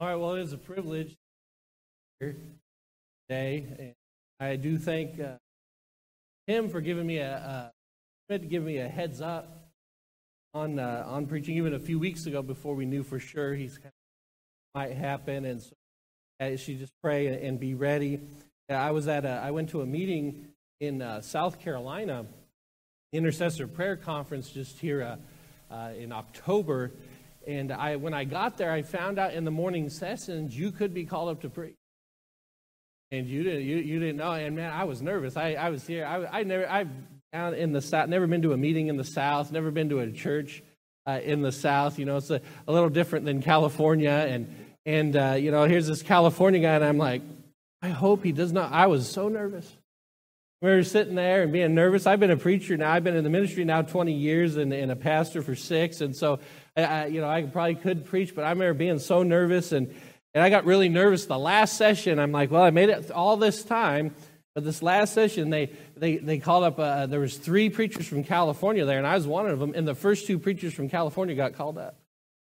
All right, well, it is a privilege here today. And I do thank him for giving me a heads up on preaching even a few weeks ago before we knew for sure might happen. And so I should just pray and be ready. I went to a meeting in South Carolina, Intercessor Prayer Conference just here in October. And when I got there, I found out in the morning sessions you could be called up to preach. And you didn't know. And man, I was nervous. I was here. I've down in the South, never been to a meeting in the South, never been to a church in the South. You know, it's a little different than California. And here's this California guy, and I'm like, I hope he does not. I was so nervous. We were sitting there and being nervous. I've been a preacher now. I've been in the ministry now 20 years and a pastor for 6. And so, I probably could preach, but I remember being so nervous. And I got really nervous the last session. I'm like, well, I made it all this time. But this last session, they called up, there was 3 preachers from California there, and I was one of them. And the first 2 preachers from California got called up.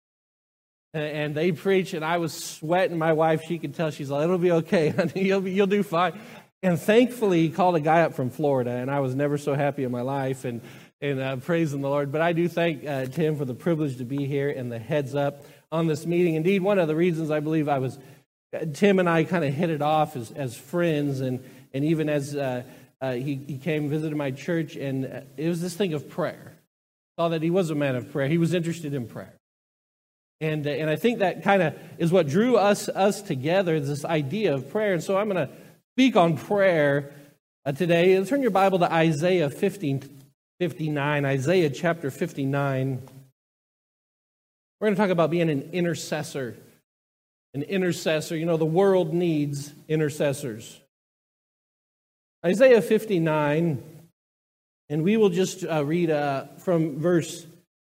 And they preached, and I was sweating. My wife, she could tell. She's like, it'll be okay, honey. You'll do fine. And thankfully, he called a guy up from Florida, and I was never so happy in my life, and praising the Lord. But I do thank Tim for the privilege to be here and the heads up on this meeting. Indeed, one of the reasons I believe Tim and I kind of hit it off as friends, and even as he came and visited my church, and it was this thing of prayer. I saw that he was a man of prayer. He was interested in prayer. And I think that kind of is what drew us together, this idea of prayer. And so I'm going to speak on prayer today. Turn your Bible to Isaiah 59, Isaiah chapter 59. We're going to talk about being an intercessor. An intercessor. You know, the world needs intercessors. Isaiah 59, and we will just read from verse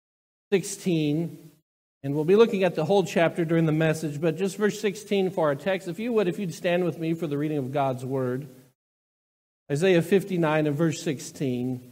16. And we'll be looking at the whole chapter during the message, but just verse 16 for our text. If you'd stand with me for the reading of God's Word. Isaiah 59 and verse 16.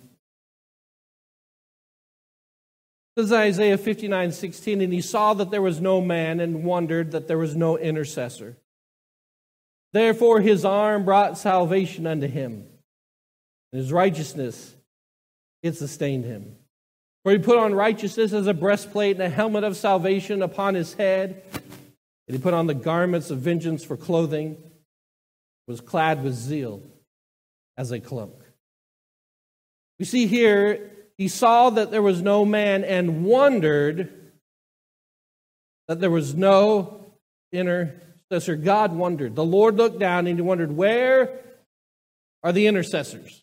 It says Isaiah 59:16, and he saw that there was no man and wondered that there was no intercessor. Therefore his arm brought salvation unto him, and his righteousness, it sustained him. For he put on righteousness as a breastplate and a helmet of salvation upon his head. And he put on the garments of vengeance for clothing, was clad with zeal as a cloak. We see here, he saw that there was no man and wondered that there was no intercessor. God wondered. The Lord looked down and he wondered, where are the intercessors?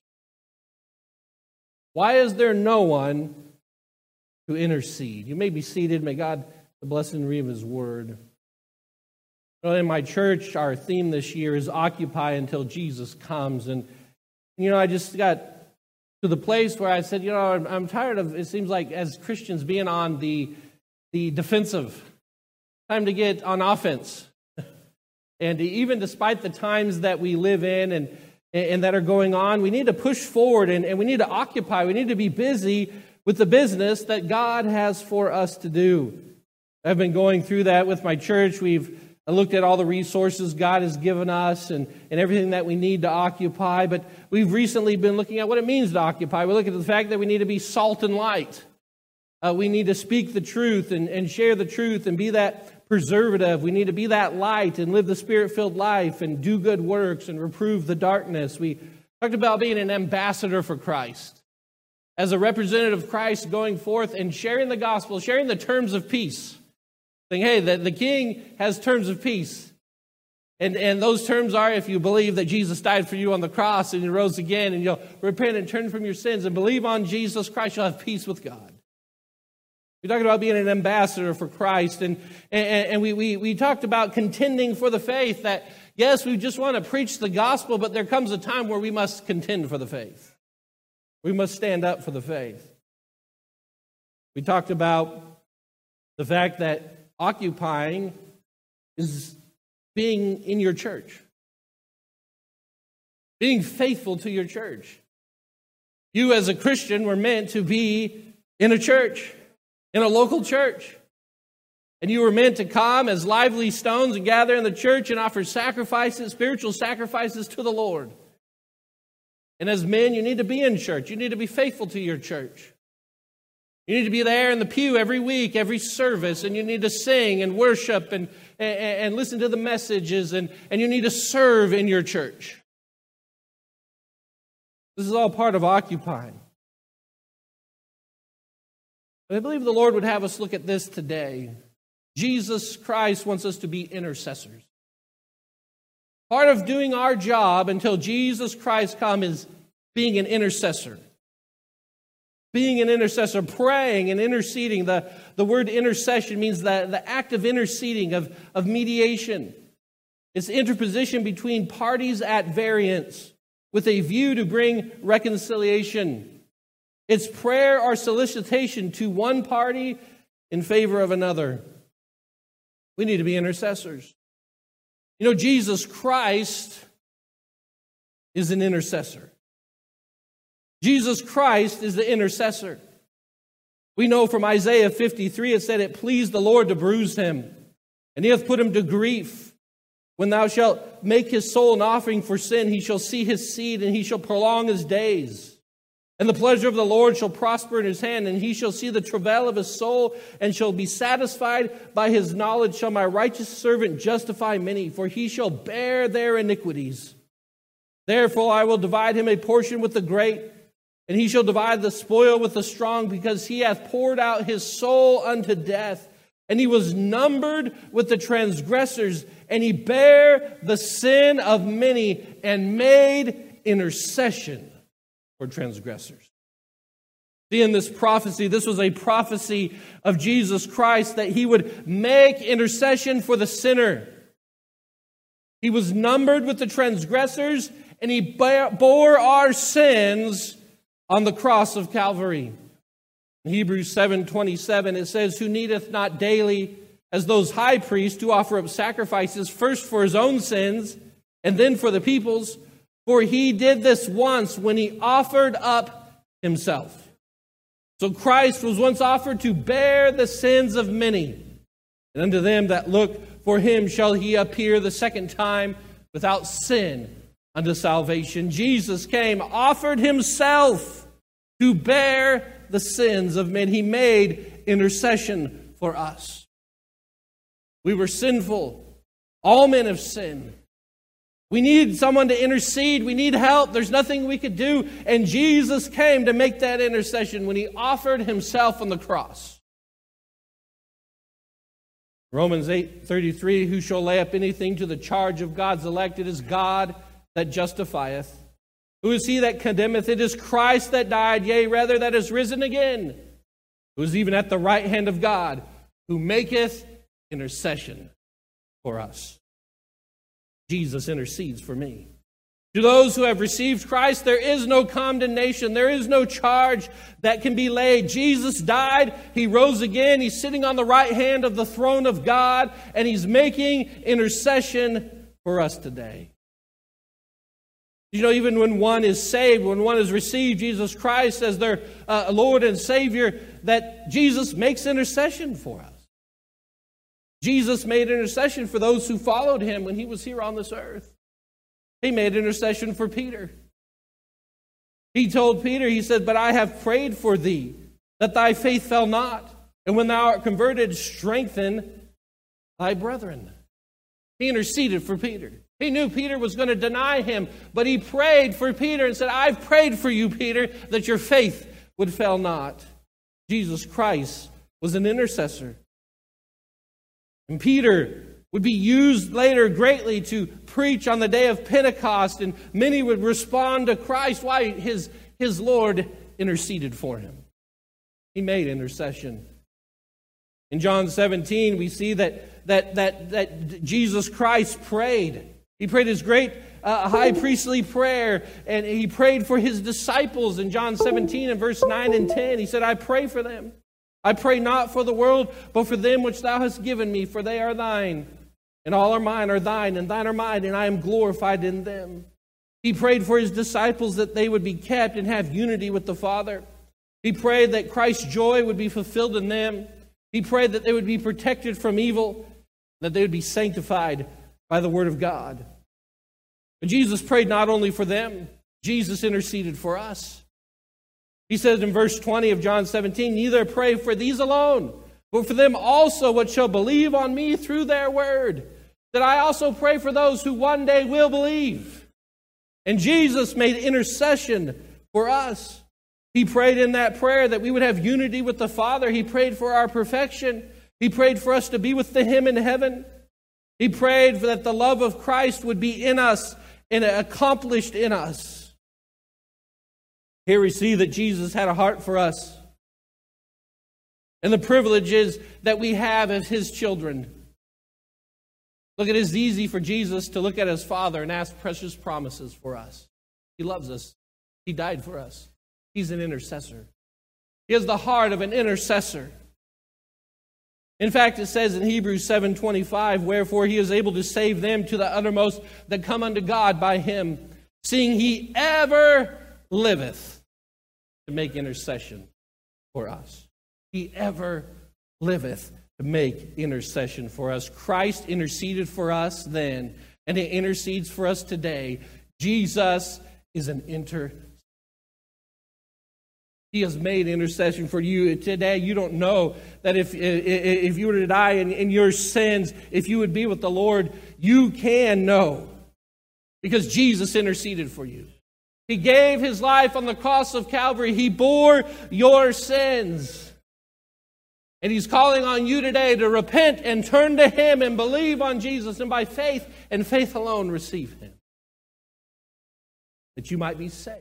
Why is there no one to intercede? You may be seated. May God bless and read His Word. In my church, our theme this year is Occupy Until Jesus Comes. And, I just got to the place where I said, I'm tired of, it seems like as Christians, being on the defensive. Time to get on offense. And even despite the times that we live in and that are going on, we need to push forward and we need to occupy. We need to be busy with the business that God has for us to do. I've been going through that with my church. We've looked at all the resources God has given us and everything that we need to occupy. But we've recently been looking at what it means to occupy. We look at the fact that we need to be salt and light. We need to speak the truth and share the truth and be that preservative. We need to be that light and live the Spirit-filled life and do good works and reprove the darkness. We talked about being an ambassador for Christ. As a representative of Christ going forth and sharing the gospel, sharing the terms of peace. Saying, hey, the king has terms of peace. And those terms are, if you believe that Jesus died for you on the cross and he rose again, and you'll repent and turn from your sins and believe on Jesus Christ, you'll have peace with God. We're talking about being an ambassador for Christ. And we talked about contending for the faith, that yes, we just want to preach the gospel, but there comes a time where we must contend for the faith. We must stand up for the faith. We talked about the fact that occupying is being in your church. Being faithful to your church. You as a Christian were meant to be in a church, in a local church. And you were meant to come as lively stones and gather in the church and offer sacrifices, spiritual sacrifices to the Lord. And as men, you need to be in church. You need to be faithful to your church. You need to be there in the pew every week, every service, and you need to sing and worship and listen to the messages, and you need to serve in your church. This is all part of occupying. But I believe the Lord would have us look at this today. Jesus Christ wants us to be intercessors. Part of doing our job until Jesus Christ comes is being an intercessor. Being an intercessor, praying and interceding. The word intercession means the act of interceding, of mediation. It's interposition between parties at variance with a view to bring reconciliation. It's prayer or solicitation to one party in favor of another. We need to be intercessors. You know, Jesus Christ is an intercessor. Jesus Christ is the intercessor. We know from Isaiah 53, it said, "It pleased the Lord to bruise him, and he hath put him to grief. When thou shalt make his soul an offering for sin, he shall see his seed, and he shall prolong his days. And the pleasure of the Lord shall prosper in his hand, and he shall see the travail of his soul, and shall be satisfied. By his knowledge shall my righteous servant justify many, for he shall bear their iniquities. Therefore I will divide him a portion with the great, and he shall divide the spoil with the strong, because he hath poured out his soul unto death. And he was numbered with the transgressors, and he bare the sin of many, and made intercession for transgressors." See, in this prophecy, this was a prophecy of Jesus Christ, that he would make intercession for the sinner. He was numbered with the transgressors, and he bore our sins on the cross of Calvary. In Hebrews 7:27, it says, "Who needeth not daily, as those high priests, to offer up sacrifices, first for his own sins, and then for the people's. For he did this once when he offered up himself." So Christ was once offered to bear the sins of many. "And unto them that look for him shall he appear the second time without sin unto salvation." Jesus came, offered himself to bear the sins of men. He made intercession for us. We were sinful. All men have sinned. We need someone to intercede. We need help. There's nothing we could do. And Jesus came to make that intercession when he offered himself on the cross. Romans 8:33, "Who shall lay up anything to the charge of God's elect? It is God that justifieth. Who is he that condemneth? It is Christ that died, yea, rather that is risen again, who is even at the right hand of God, who maketh intercession for us." Jesus intercedes for me. To those who have received Christ, there is no condemnation. There is no charge that can be laid. Jesus died. He rose again. He's sitting on the right hand of the throne of God, and he's making intercession for us today. You know, even when one is saved, when one has received Jesus Christ as their Lord and Savior, that Jesus makes intercession for us. Jesus made intercession for those who followed him when he was here on this earth. He made intercession for Peter. He told Peter, he said, "But I have prayed for thee, that thy faith fail not. And when thou art converted, strengthen thy brethren." He interceded for Peter. He knew Peter was going to deny him, but he prayed for Peter and said, "I've prayed for you, Peter, that your faith would fail not." Jesus Christ was an intercessor. And Peter would be used later greatly to preach on the day of Pentecost, and many would respond to Christ. Why? His Lord interceded for him. He made intercession. In John 17, we see that Jesus Christ prayed. He prayed his great high priestly prayer, and he prayed for his disciples in John 17 and verse 9 and 10. He said, "I pray for them. I pray not for the world, but for them which thou hast given me, for they are thine. And all are mine are thine, and thine are mine, and I am glorified in them." He prayed for his disciples that they would be kept and have unity with the Father. He prayed that Christ's joy would be fulfilled in them. He prayed that they would be protected from evil, that they would be sanctified by the word of God. But Jesus prayed not only for them, Jesus interceded for us. He says in verse 20 of John 17, neither pray for these alone, but for them also which shall believe on me through their word, that I also pray for those who one day will believe. And Jesus made intercession for us. He prayed in that prayer that we would have unity with the Father. He prayed for our perfection. He prayed for us to be with Him in heaven. He prayed that the love of Christ would be in us and accomplished in us. Here we see that Jesus had a heart for us and the privileges that we have as His children. Look, it is easy for Jesus to look at His Father and ask precious promises for us. He loves us. He died for us. He's an intercessor. He has the heart of an intercessor. In fact, it says in Hebrews 7:25, wherefore He is able to save them to the uttermost that come unto God by Him, seeing He ever liveth to make intercession for us. He ever liveth to make intercession for us. Christ interceded for us then, and He intercedes for us today. Jesus is an intercessor. He has made intercession for you today. You don't know that if you were to die in your sins, if you would be with the Lord, you can know, because Jesus interceded for you. He gave His life on the cross of Calvary. He bore your sins. And He's calling on you today to repent and turn to Him and believe on Jesus, and by faith and faith alone receive Him, that you might be saved.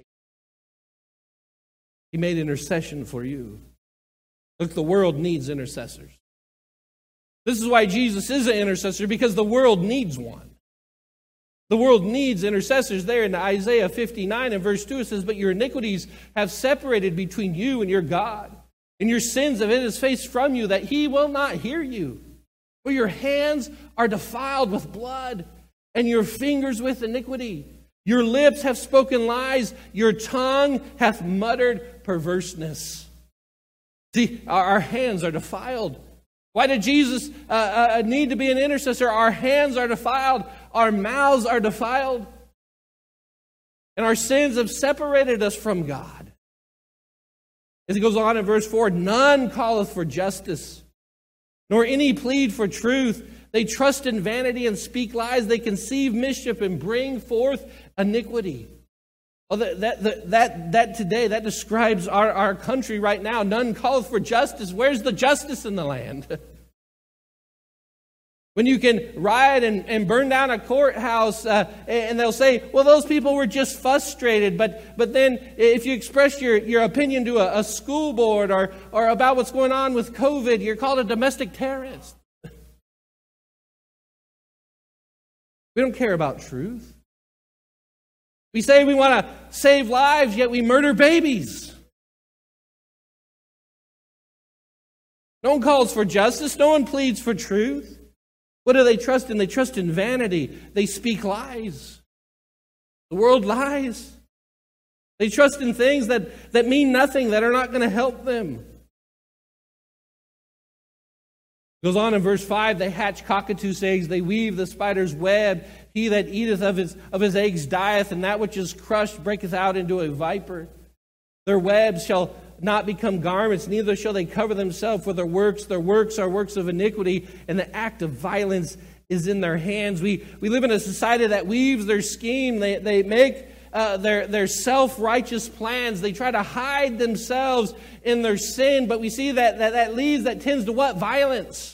He made intercession for you. Look, the world needs intercessors. This is why Jesus is an intercessor, because the world needs one. The world needs intercessors. There in Isaiah 59 and verse 2 it says, but your iniquities have separated between you and your God, and your sins have hid His face from you, that He will not hear you. For your hands are defiled with blood, and your fingers with iniquity. Your lips have spoken lies, your tongue hath muttered perverseness. See, our hands are defiled. Why did Jesus need to be an intercessor? Our hands are defiled, our mouths are defiled, and our sins have separated us from God. As He goes on in verse 4, none calleth for justice, nor any plead for truth. They trust in vanity and speak lies. They conceive mischief and bring forth iniquity. Well, that today, that describes our country right now. None calleth for justice. Where's the justice in the land? When you can riot and burn down a courthouse, and they'll say, well, those people were just frustrated. But then if you express your opinion to a school board or about what's going on with COVID, you're called a domestic terrorist. We don't care about truth. We say we want to save lives, yet we murder babies. No one calls for justice. No one pleads for truth. What do they trust in? They trust in vanity. They speak lies. The world lies. They trust in things that mean nothing, that are not going to help them. Goes on in verse 5, they hatch cockatoos' eggs, they weave the spider's web. He that eateth of his eggs dieth, and that which is crushed breaketh out into a viper. Their webs shall not become garments, neither shall they cover themselves for their works. Their works are works of iniquity, and the act of violence is in their hands. We live in a society that weaves their scheme. They make their self-righteous plans. They try to hide themselves in their sin, but we see that leads, that tends to what? Violence.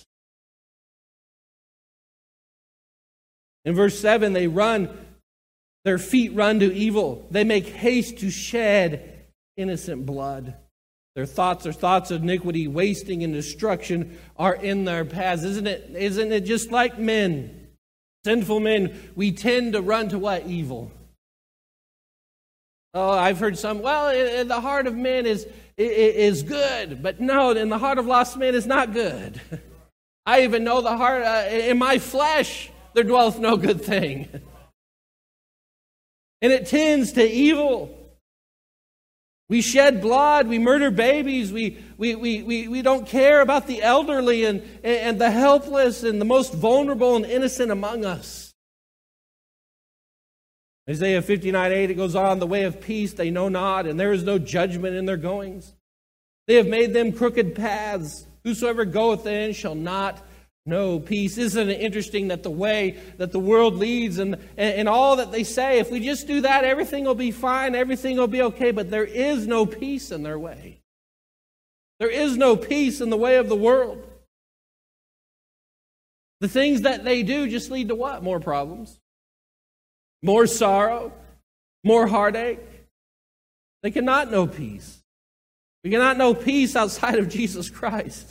In verse 7, their feet run to evil. They make haste to shed innocent blood. Their thoughts are thoughts of iniquity, wasting and destruction are in their paths. Isn't it just like men, sinful men, we tend to run to what? Evil. Oh, I've heard some, in the heart of men is good, but no, in the heart of lost men is not good. I even know the heart, in my flesh there dwelleth no good thing. And it tends to evil. We shed blood. We murder babies. We don't care about the elderly and the helpless and the most vulnerable and innocent among us. Isaiah 59:8, it goes on, the way of peace they know not, and there is no judgment in their goings. They have made them crooked paths. Whosoever goeth therein shall not know peace. Isn't it interesting that the way that the world leads and all that they say, if we just do that, everything will be fine, everything will be okay, but there is no peace in their way. There is no peace in the way of the world. The things that they do just lead to what? More problems, more sorrow, more heartache. They cannot know peace. We cannot know peace outside of Jesus Christ.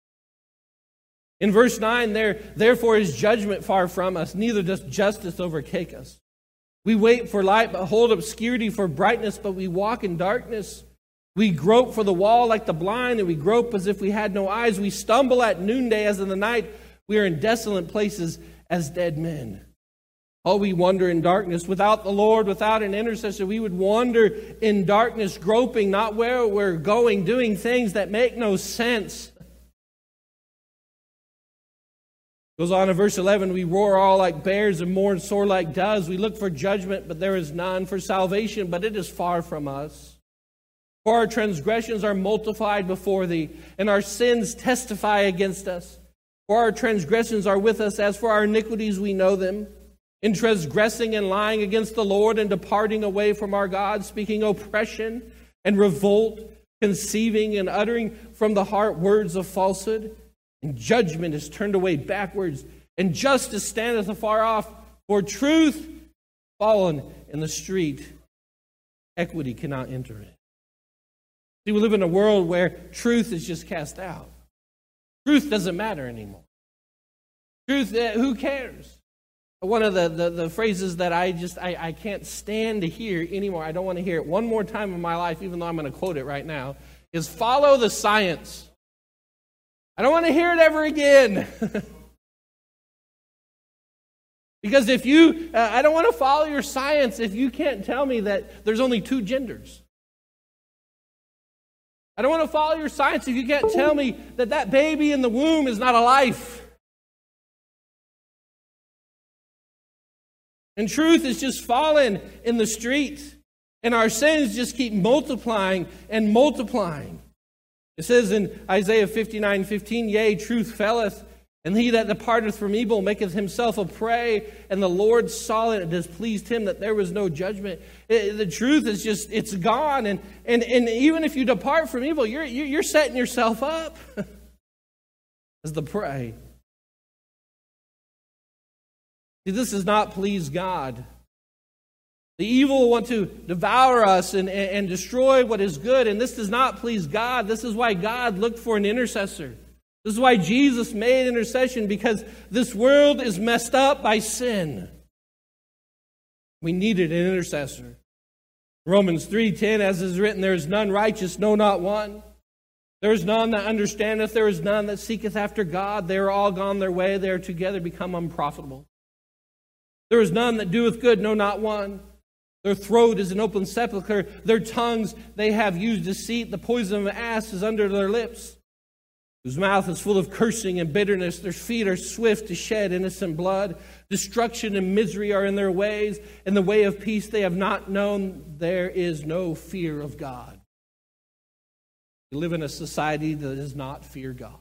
In verse 9, therefore is judgment far from us, neither does justice overtake us. We wait for light, but hold obscurity for brightness, but we walk in darkness. We grope for the wall like the blind, and we grope as if we had no eyes. We stumble at noonday as in the night. We are in desolate places as dead men. Oh, we wander in darkness. Without the Lord, without an intercessor, we would wander in darkness, groping, not where we're going, doing things that make no sense. Goes on in verse 11, we roar all like bears and mourn sore like doves. We look for judgment, but there is none, for salvation, but it is far from us. For our transgressions are multiplied before thee, and our sins testify against us. For our transgressions are with us, as for our iniquities we know them. In transgressing and lying against the Lord and departing away from our God, speaking oppression and revolt, conceiving and uttering from the heart words of falsehood. And judgment is turned away backwards, and justice standeth afar off. For truth fallen in the street, equity cannot enter it. See, we live in a world where truth is just cast out. Truth doesn't matter anymore. Truth, who cares? One of the phrases that I can't stand to hear anymore, I don't want to hear it one more time in my life, even though I'm going to quote it right now, is follow the science. I don't want to hear it ever again. Because if I don't want to follow your science if you can't tell me that there's only two genders. I don't want to follow your science if you can't tell me that that baby in the womb is not a life. And truth is just fallen in the street. And our sins just keep multiplying and multiplying. It says in Isaiah 59:15, yea, truth faileth, and he that departeth from evil maketh himself a prey, and the Lord saw it, and displeased him that there was no judgment. The truth is just, it's gone. And even if you depart from evil, you're setting yourself up as the prey. See, this does not please God. The evil want to devour us and destroy what is good, and this does not please God. This is why God looked for an intercessor. This is why Jesus made intercession, because this world is messed up by sin. We needed an intercessor. Romans 3:10, as is written, there is none righteous, no, not one. There is none that understandeth, there is none that seeketh after God. They are all gone their way, they are together become unprofitable. There is none that doeth good, no, not one. Their throat is an open sepulchre. Their tongues, they have used deceit. The poison of an ass is under their lips, whose mouth is full of cursing and bitterness. Their feet are swift to shed innocent blood. Destruction and misery are in their ways, and the way of peace they have not known. There is no fear of God. We live in a society that does not fear God.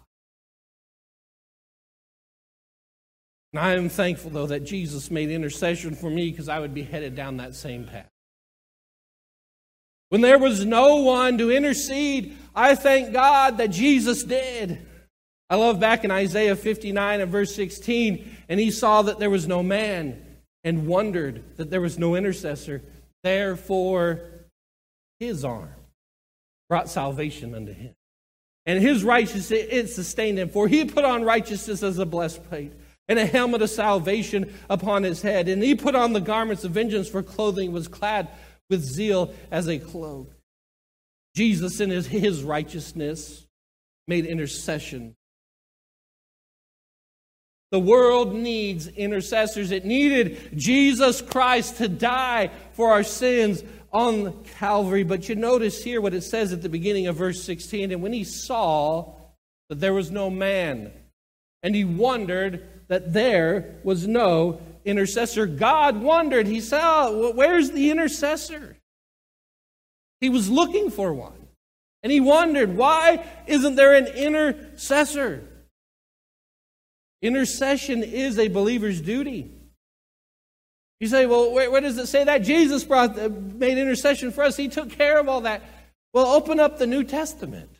And I am thankful, though, that Jesus made intercession for me, because I would be headed down that same path. When there was no one to intercede, I thank God that Jesus did. I love back in Isaiah 59 and verse 16, and he saw that there was no man and wondered that there was no intercessor. Therefore, his arm brought salvation unto him. And his righteousness, it sustained him. For he put on righteousness as a breastplate, and a helmet of salvation upon his head. And he put on the garments of vengeance for clothing, was clad with zeal as a cloak. Jesus in his righteousness made intercession The world needs intercessors. It needed Jesus Christ to die for our sins on Calvary. But you notice here what it says at the beginning of verse 16. And when he saw that there was no man, and he wondered that there was no intercessor. God wondered. He saw, where's the intercessor? He was looking for one. And he wondered, why isn't there an intercessor? Intercession is a believer's duty. You say, well, where does it say that? Jesus made intercession for us. He took care of all that. Well, open up the New Testament.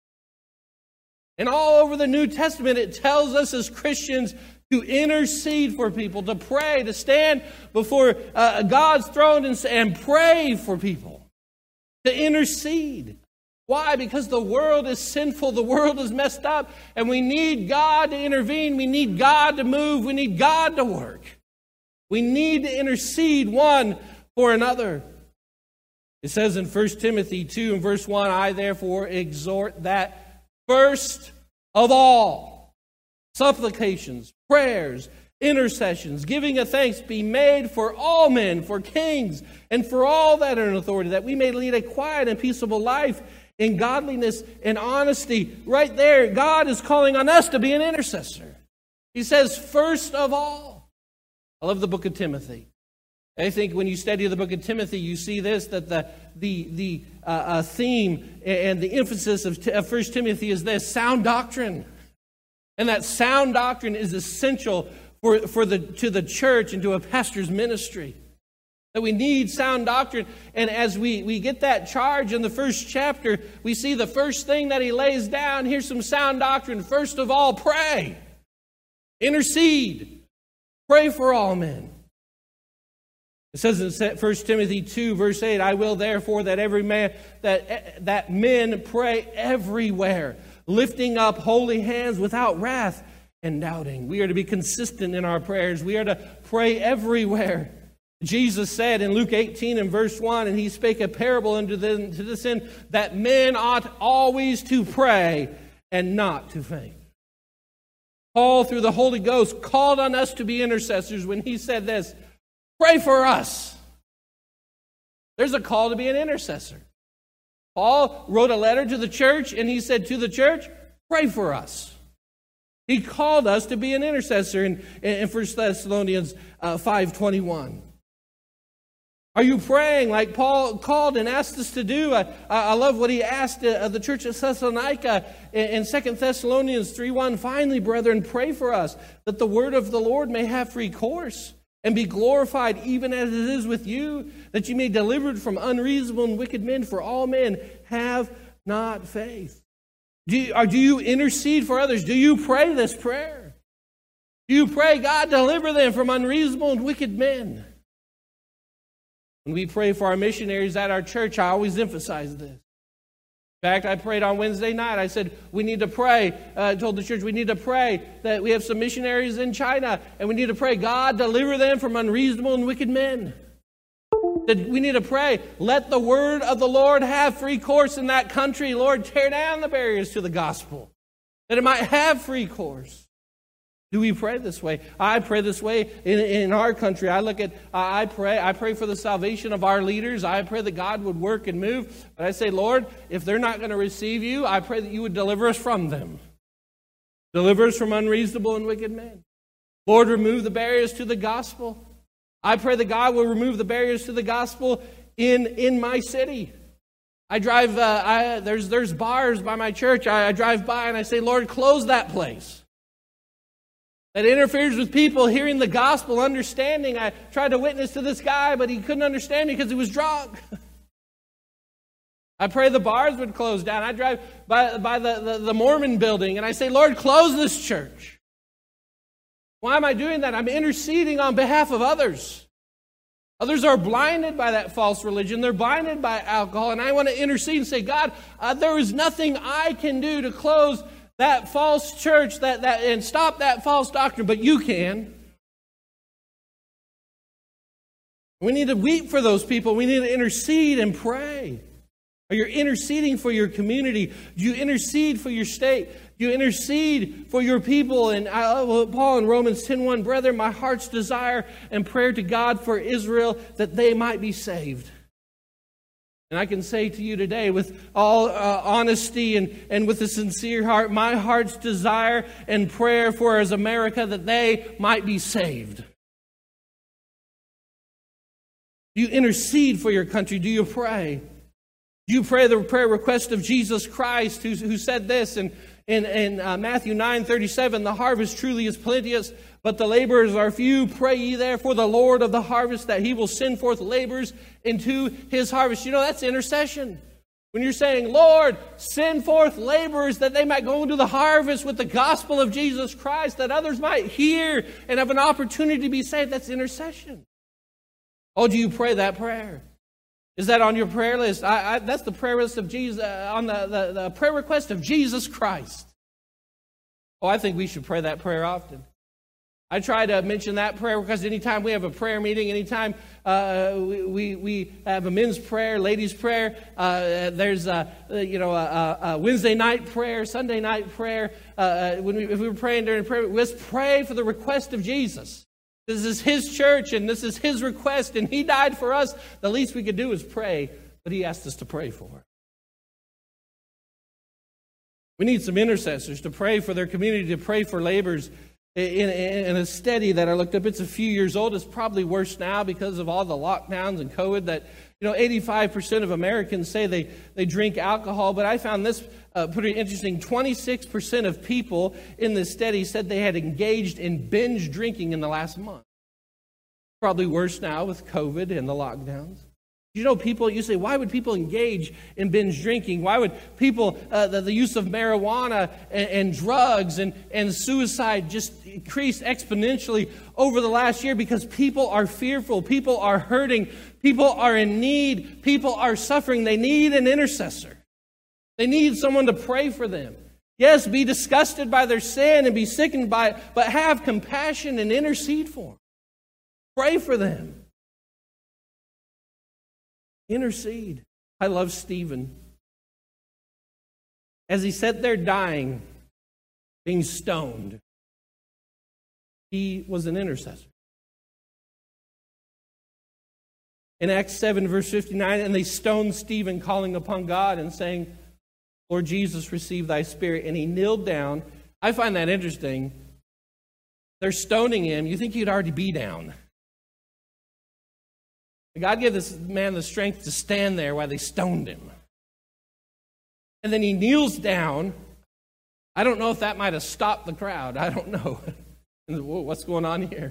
And all over the New Testament, it tells us as Christians to intercede for people, to pray, to stand before God's throne and pray for people, to intercede. Why? Because the world is sinful, the world is messed up, and we need God to intervene, we need God to move, we need God to work. We need to intercede one for another. It says in 1 Timothy 2 and verse 1, I therefore exhort that first of all, supplications, prayers, intercessions, giving of thanks be made for all men, for kings, and for all that are in authority, that we may lead a quiet and peaceable life in godliness and honesty. Right there, God is calling on us to be an intercessor. He says, first of all. I love the book of Timothy. I think when you study the book of Timothy, you see this, that the theme and the emphasis of 1 Timothy is this, sound doctrine. And that sound doctrine is essential to the church and to a pastor's ministry. That we need sound doctrine. And as we get that charge in the first chapter, we see the first thing that he lays down. Here's some sound doctrine. First of all, pray. Intercede. Pray for all men. It says in 1 Timothy 2, verse 8, I will therefore that every man, that men pray everywhere, lifting up holy hands without wrath and doubting. We are to be consistent in our prayers. We are to pray everywhere. Jesus said in Luke 18 and verse 1, and he spake a parable unto them to this end, that men ought always to pray and not to faint. Paul, through the Holy Ghost, called on us to be intercessors when he said this, pray for us. There's a call to be an intercessor. Paul wrote a letter to the church, and he said to the church, pray for us. He called us to be an intercessor in 1 Thessalonians 5:21. Are you praying like Paul called and asked us to do? I love what he asked the church of Thessalonica in 2 Thessalonians 3:1. Finally, brethren, pray for us, that the word of the Lord may have free course, and be glorified even as it is with you, that you may be delivered from unreasonable and wicked men, for all men have not faith. Do you intercede for others? Do you pray this prayer? Do you pray, God, deliver them from unreasonable and wicked men? When we pray for our missionaries at our church, I always emphasize this. In fact, I prayed on Wednesday night. I said, we need to pray. I told the church, we need to pray that we have some missionaries in China, and we need to pray, God, deliver them from unreasonable and wicked men. That we need to pray, let the word of the Lord have free course in that country. Lord, tear down the barriers to the gospel, that it might have free course. Do we pray this way? I pray this way in our country. I pray for the salvation of our leaders. I pray that God would work and move. But I say, Lord, if they're not going to receive you, I pray that you would deliver us from them. Deliver us from unreasonable and wicked men. Lord, remove the barriers to the gospel. I pray that God will remove the barriers to the gospel in my city. I drive, there's bars by my church. I drive by and I say, Lord, close that place. That interferes with people hearing the gospel, understanding. I tried to witness to this guy, but he couldn't understand me because he was drunk. I pray the bars would close down. I drive by the Mormon building, and I say, Lord, close this church. Why am I doing that? I'm interceding on behalf of others. Others are blinded by that false religion. They're blinded by alcohol, and I want to intercede and say, God, there is nothing I can do to close that false church and stop that false doctrine, but you can. We need to weep for those people. We need to intercede and pray. Are you interceding for your community? Do you intercede for your state? Do you intercede for your people? And Paul in Romans 10:1, brethren, my heart's desire and prayer to God for Israel, that they might be saved. And I can say to you today with all honesty and with a sincere heart, my heart's desire and prayer for as America, that they might be saved. Do you intercede for your country? Do you pray? Do you pray the prayer request of Jesus Christ, who said this in Matthew 9:37, the harvest truly is plenteous, but the laborers are few. Pray ye therefore the Lord of the harvest, that he will send forth laborers into his harvest. You know, that's intercession. When you're saying, Lord, send forth laborers that they might go into the harvest with the gospel of Jesus Christ, that others might hear and have an opportunity to be saved, that's intercession. Oh, do you pray that prayer? Is that on your prayer list? That's the prayer list of Jesus, on the prayer request of Jesus Christ. Oh, I think we should pray that prayer often. I try to mention that prayer because anytime we have a prayer meeting, anytime we have a men's prayer, ladies' prayer, there's a Wednesday night prayer, Sunday night prayer. If we were praying during prayer, let's pray for the request of Jesus. This is his church, and this is his request, and he died for us. The least we could do is pray what he asked us to pray for. We need some intercessors to pray for their community, to pray for laborers. In a study that I looked up, it's a few years old. It's probably worse now because of all the lockdowns and COVID, that 85% of Americans say they drink alcohol. But I found this pretty interesting. 26% of people in this study said they had engaged in binge drinking in the last month. Probably worse now with COVID and the lockdowns. People, you say, why would people engage in binge drinking? Why would people, the use of marijuana and drugs and suicide just increase exponentially over the last year? Because people are fearful, people are hurting, people are in need, people are suffering. They need an intercessor. They need someone to pray for them. Yes, be disgusted by their sin and be sickened by it, but have compassion and intercede for them. Pray for them. Intercede. I love Stephen. As he sat there dying, being stoned, he was an intercessor. In Acts 7, verse 59, and they stoned Stephen, calling upon God and saying, Lord Jesus, receive thy spirit. And he kneeled down. I find that interesting. They're stoning him. You think he'd already be down. God gave this man the strength to stand there while they stoned him. And then he kneels down. I don't know if that might have stopped the crowd. I don't know. What's going on here?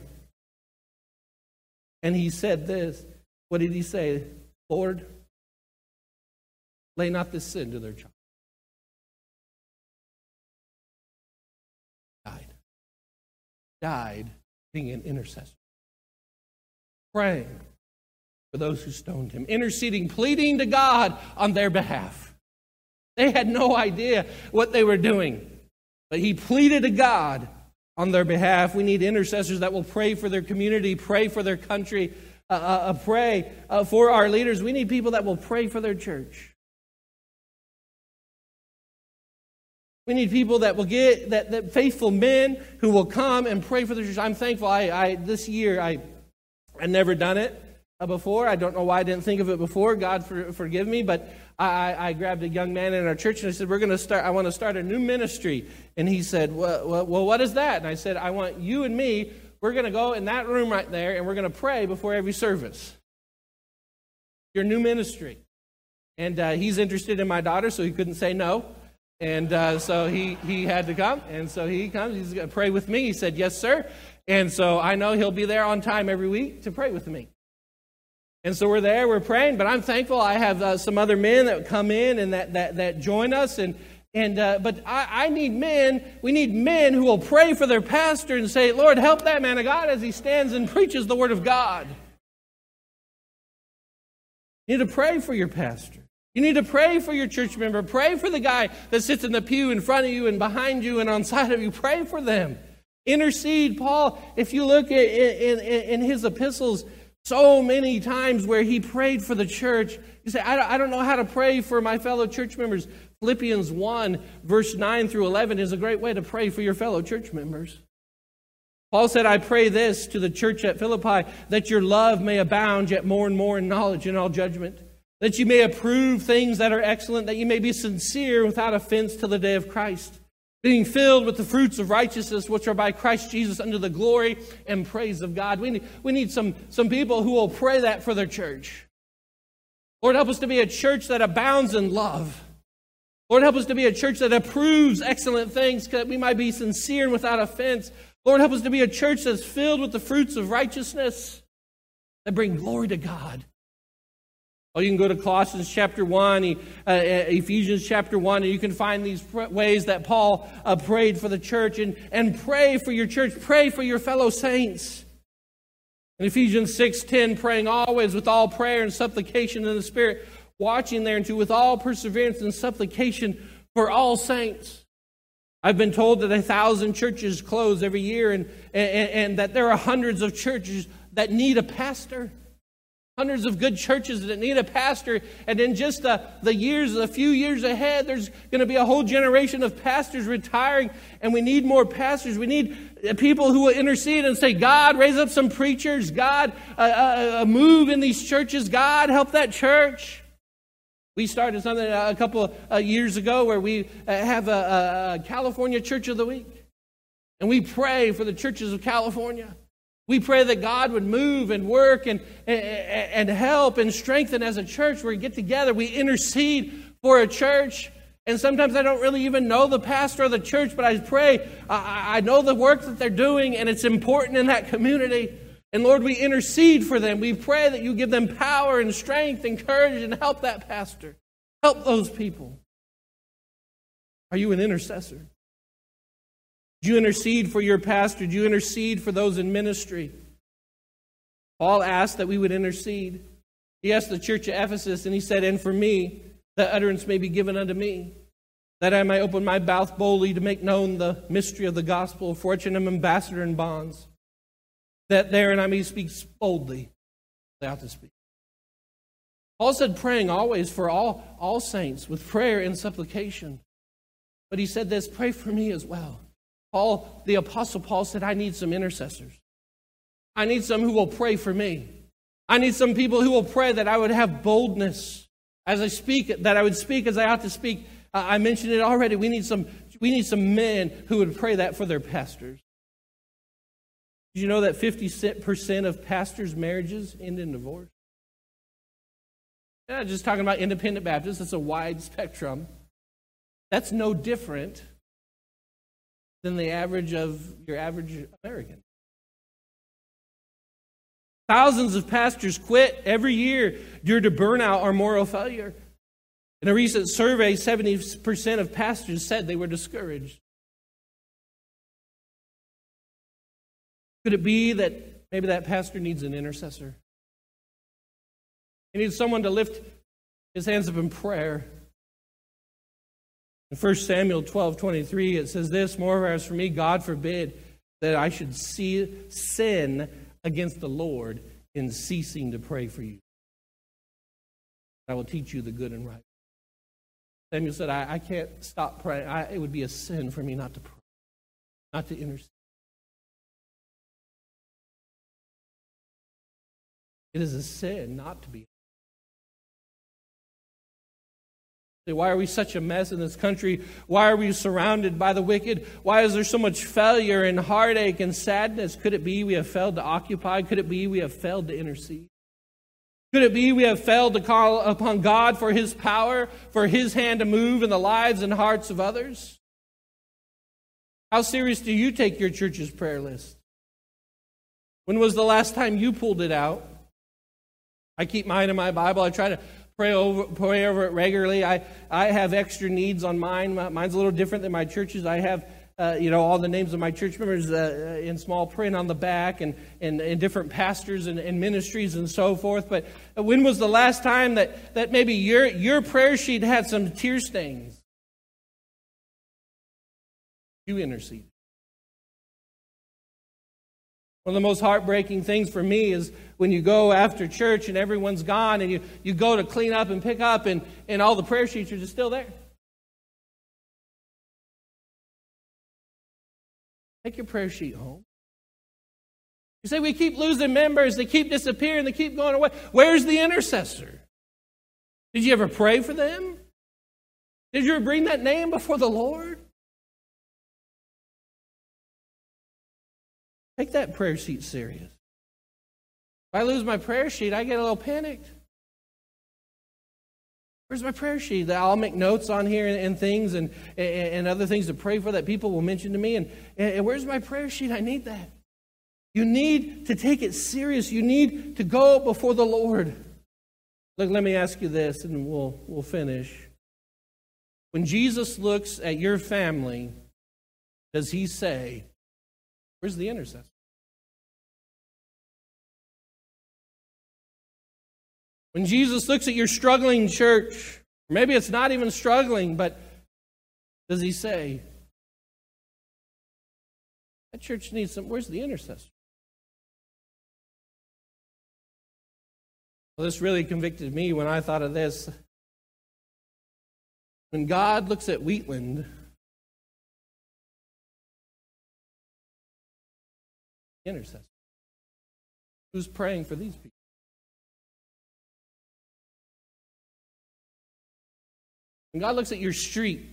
And he said this. What did he say? Lord, lay not this sin to their child. Died being an intercessor. Praying for those who stoned him, interceding, pleading to God on their behalf. They had no idea what they were doing, but he pleaded to God on their behalf. We need intercessors that will pray for their community, pray for their country, pray for our leaders. We need people that will pray for their church. We need people that will get that faithful men who will come and pray for the church. I'm thankful. This year I never done it before. I don't know why I didn't think of it before. God forgive me, but I grabbed a young man in our church and I said, I want to start a new ministry. And he said, well, what is that? And I said, I want you and me, we're going to go in that room right there and we're going to pray before every service. Your new ministry. And he's interested in my daughter, so he couldn't say no. And so he had to come. And so he comes. He's going to pray with me. He said, yes, sir. And so I know he'll be there on time every week to pray with me. And so we're there, we're praying, but I'm thankful I have some other men that come in and that join us. But I need men, we need men who will pray for their pastor and say, Lord, help that man of God as he stands and preaches the word of God. You need to pray for your pastor. You need to pray for your church member. Pray for the guy that sits in the pew in front of you and behind you and on side of you. Pray for them. Intercede. Paul, if you look in his epistles, so many times where he prayed for the church. You say, I don't know how to pray for my fellow church members. Philippians 1, verse 9 through 11 is a great way to pray for your fellow church members. Paul said, I pray this to the church at Philippi, that your love may abound yet more and more in knowledge and all judgment, that you may approve things that are excellent, that you may be sincere without offense till the day of Christ, being filled with the fruits of righteousness which are by Christ Jesus unto the glory and praise of God. We need some people who will pray that for their church. Lord, help us to be a church that abounds in love. Lord, help us to be a church that approves excellent things, that we might be sincere and without offense. Lord, help us to be a church that's filled with the fruits of righteousness that bring glory to God. Oh, you can go to Colossians chapter 1, Ephesians chapter 1, and you can find these ways that Paul prayed for the church. And pray for your church. Pray for your fellow saints. In Ephesians 6:10, praying always with all prayer and supplication in the Spirit, watching thereunto with all perseverance and supplication for all saints. I've been told that 1,000 churches close every year and that there are hundreds of churches that need a pastor. Hundreds of good churches that need a pastor. And in just a few years ahead, there's going to be a whole generation of pastors retiring. And we need more pastors. We need people who will intercede and say, God, raise up some preachers. God, move in these churches. God, help that church. We started something a couple of years ago where we have a California Church of the Week. And we pray for the churches of California. We pray that God would move and work and help and strengthen as a church where we get together. We intercede for a church. And sometimes I don't really even know the pastor of the church, but I pray. I know the work that they're doing, and it's important in that community. And Lord, we intercede for them. We pray that you give them power and strength and courage and help that pastor. Help those people. Are you an intercessor? Do you intercede for your pastor? Do you intercede for those in ministry? Paul asked that we would intercede. He asked the church at Ephesus, and he said, and for me, that utterance may be given unto me, that I may open my mouth boldly to make known the mystery of the gospel, for which I am ambassador in bonds, that therein I may speak boldly, without to speak. Paul said, praying always for all saints, with prayer and supplication. But he said this, pray for me as well. Paul, the Apostle Paul said, I need some intercessors. I need some who will pray for me. I need some people who will pray that I would have boldness as I speak, that I would speak as I ought to speak. I mentioned it already. We need some men who would pray that for their pastors. Did you know that 50% of pastors' marriages end in divorce? I'm not just talking about independent Baptists. It's a wide spectrum. That's no different than the average of your average American. Thousands of pastors quit every year due to burnout or moral failure. In a recent survey, 70% of pastors said they were discouraged. Could it be that maybe that pastor needs an intercessor? He needs someone to lift his hands up in prayer. In 1 Samuel 12:23, it says this, moreover, as for me, God forbid that I should sin against the Lord in ceasing to pray for you. I will teach you the good and right. Samuel said, I can't stop praying. It would be a sin for me not to pray, not to intercede. It is a sin not to be. Why are we such a mess in this country? Why are we surrounded by the wicked? Why is there so much failure and heartache and sadness? Could it be we have failed to occupy? Could it be we have failed to intercede? Could it be we have failed to call upon God for His power, for His hand to move in the lives and hearts of others? How serious do you take your church's prayer list? When was the last time you pulled it out? I keep mine in my Bible. I try to pray over it regularly. I have extra needs on mine. Mine's a little different than my church's. I have, all the names of my church members in small print on the back and different pastors and ministries and so forth. But when was the last time that maybe your prayer sheet had some tear stains? You intercede. One of the most heartbreaking things for me is when you go after church and everyone's gone and you go to clean up and pick up and all the prayer sheets are just still there. Take your prayer sheet home. You say, we keep losing members, they keep disappearing, they keep going away. Where's the intercessor? Did you ever pray for them? Did you ever bring that name before the Lord? Take that prayer sheet serious. If I lose my prayer sheet, I get a little panicked. Where's my prayer sheet? I'll make notes on here and things and other things to pray for that people will mention to me. And where's my prayer sheet? I need that. You need to take it serious. You need to go before the Lord. Look, let me ask you this, and we'll finish. When Jesus looks at your family, does he say, where's the intercessor? When Jesus looks at your struggling church, maybe it's not even struggling, but does he say, that church needs some, where's the intercessor? Well, this really convicted me when I thought of this. When God looks at Wheatland, the intercessor, who's praying for these people? When God looks at your street,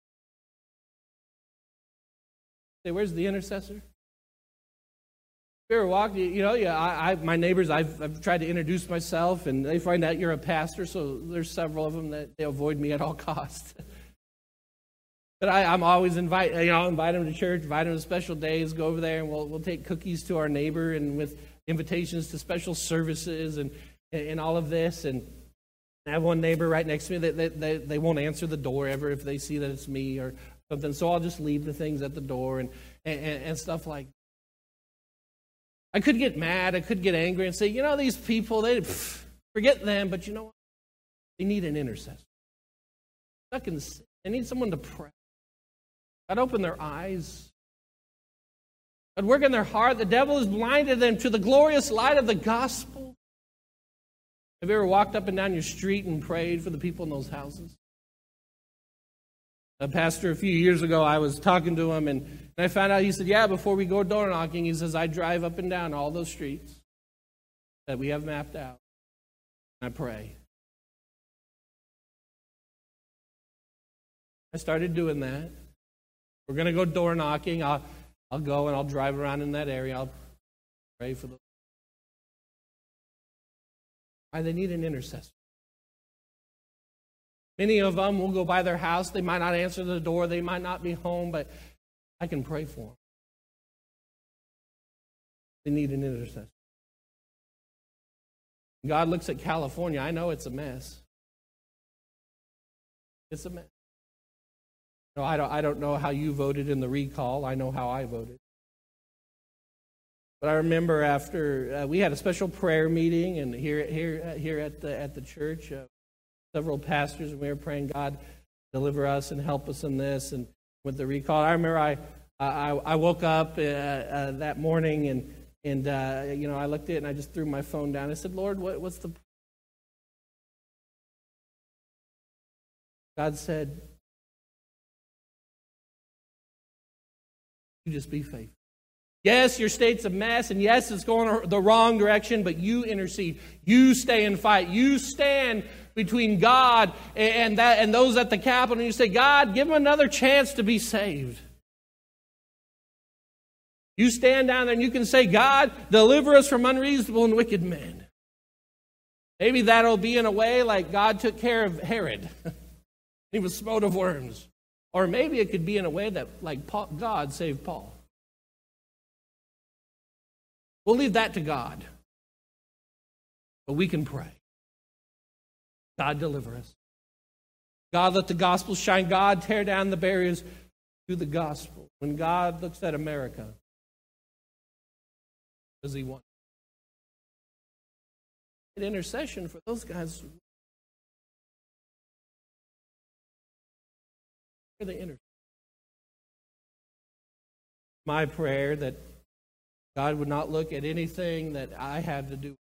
say, where's the intercessor? If you ever walked, my neighbors, I've tried to introduce myself, and they find out you're a pastor, so there's several of them that they avoid me at all costs. But I'm always invite them to church, invite them to special days, go over there, and we'll take cookies to our neighbor, and with invitations to special services and all of this. And I have one neighbor right next to me that they won't answer the door ever if they see that it's me or something. So I'll just leave the things at the door and stuff like that. I could get mad, I could get angry and say, these people, forget them, but you know what? They need an intercessor. They need someone to pray. God, open their eyes. God, work in their heart. The devil has blinded them to the glorious light of the gospel. Have you ever walked up and down your street and prayed for the people in those houses? A pastor a few years ago, I was talking to him, and I found out, he said, before we go door knocking, he says, I drive up and down all those streets that we have mapped out, and I pray. I started doing that. We're going to go door knocking. I'll go and I'll drive around in that area. I'll pray for them. Why? They need an intercessor. Many of them will go by their house. They might not answer the door. They might not be home, but I can pray for them. They need an intercessor. God looks at California. I know it's a mess. It's a mess. No, I don't know how you voted in the recall. I know how I voted. But I remember after we had a special prayer meeting, and here at the church, several pastors, and we were praying, God, deliver us and help us in this. And with the recall, I remember I woke up that morning and I looked at it and I just threw my phone down. I said, Lord, what's the? God said, you just be faithful. Yes, your state's a mess, and yes, it's going the wrong direction, but you intercede. You stay and fight. You stand between God and those at the Capitol, and you say, God, give them another chance to be saved. You stand down there and you can say, God, deliver us from unreasonable and wicked men. Maybe that'll be in a way like God took care of Herod. He was smote of worms. Or maybe it could be in a way that like God saved Paul. We'll leave that to God. But we can pray. God, deliver us. God, let the gospel shine. God, tear down the barriers to the gospel. When God looks at America, what does he want? An intercession for those guys. For the intercession. My prayer that God would not look at anything that I had to do.